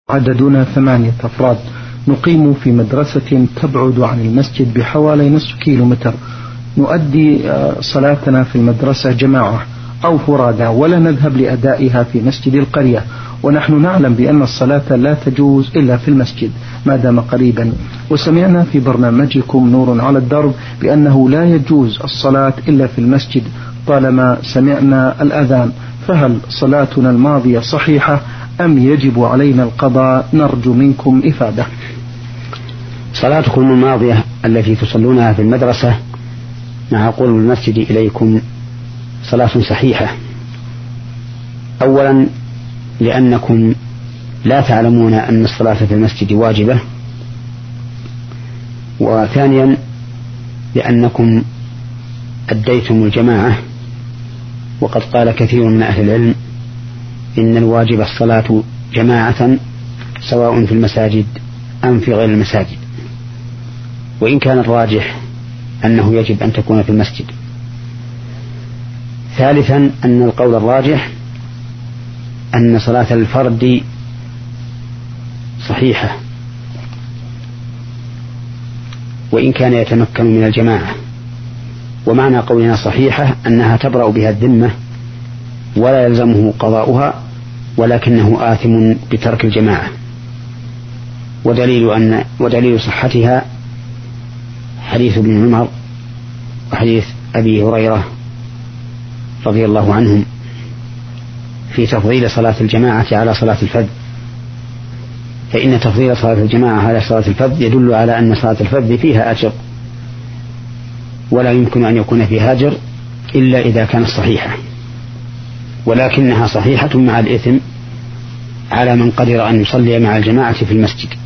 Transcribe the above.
عددنا 8 أفراد، نقيم في مدرسة تبعد عن المسجد بحوالي نصف كيلومتر. نؤدي صلاتنا في المدرسة جماعة أو فرادى، ولا نذهب لأدائها في مسجد القرية، ونحن نعلم بأن الصلاة لا تجوز إلا في المسجد ما دام قريبا. وسمعنا في برنامجكم نور على الدرب بأنه لا يجوز الصلاة إلا في المسجد طالما سمعنا الأذان، فهل صلاتنا الماضية صحيحة أم يجب علينا القضاء؟ نرجو منكم إفادة. صلاتكم الماضية التي تصلونها في المدرسة مع قرب المسجد إليكم صلاة صحيحة، أولا لأنكم لا تعلمون أن الصلاة في المسجد واجبة، وثانيا لأنكم أديتم الجماعة، وقد قال كثير من أهل العلم إن الواجب الصلاة جماعة سواء في المساجد أم في غير المساجد، وإن كان الراجح أنه يجب أن تكون في المسجد. ثالثا أن القول الراجح أن صلاة الفرد صحيحة وإن كان يتمكن من الجماعة، ومعنى قولنا صحيحة أنها تبرأ بها الذمة ولا يلزمه قضاؤها، ولكنه آثم بترك الجماعة. ودليل صحتها حديث ابن عمر وحديث أبي هريرة رضي الله عنهم في تفضيل صلاة الجماعة على صلاة الفرد، فإن تفضيل صلاة الجماعة على صلاة الفرد يدل على أن صلاة الفرد فيها أجر، ولا يمكن أن يكون فيها أجر إلا إذا كانت صحيحة، ولكنها صحيحة مع الإثم على من قدر أن يصلي مع الجماعة في المسجد.